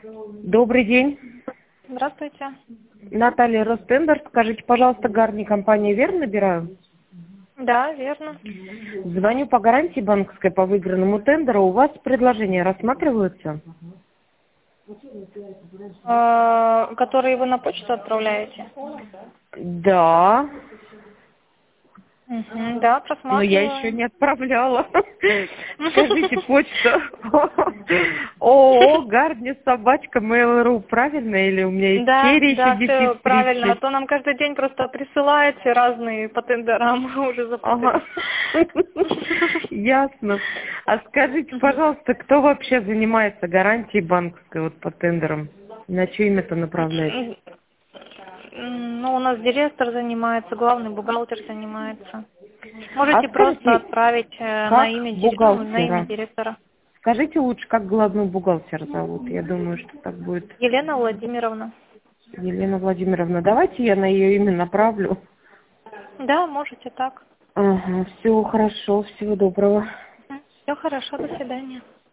Добрый день. Здравствуйте. Наталья Ростендер. Скажите, пожалуйста, Гарни, компания верно набираю? Да, верно. Звоню по гарантии банковской по выигранному тендеру. У вас предложения рассматриваются? Которые вы на почту отправляете? Да. Угу, да, Но я еще просматриваем. не отправляла. Скажите, почта. ООО Гарни собачка Mail.ru, правильно? Или у меня есть Да, серия еще да, все дефис правильно. А 30? то нам каждый день просто присылаете разные по тендерам, мы уже запутались. Ага. Ясно. А скажите, Мгм. пожалуйста, кто вообще занимается гарантией банковской вот по тендерам? На чье имя-то направляете? Ну, у нас директор занимается, главный бухгалтер занимается. А Можете просто скажите, отправить на как имя, на имя бухгалтера? директора. Скажите лучше, как главную бухгалтера зовут? Я думаю, что так будет. Елена Владимировна. Елена Владимировна. Давайте я на ее имя направлю. Да, можете так. Ага, все хорошо, всего доброго. Все хорошо, до свидания.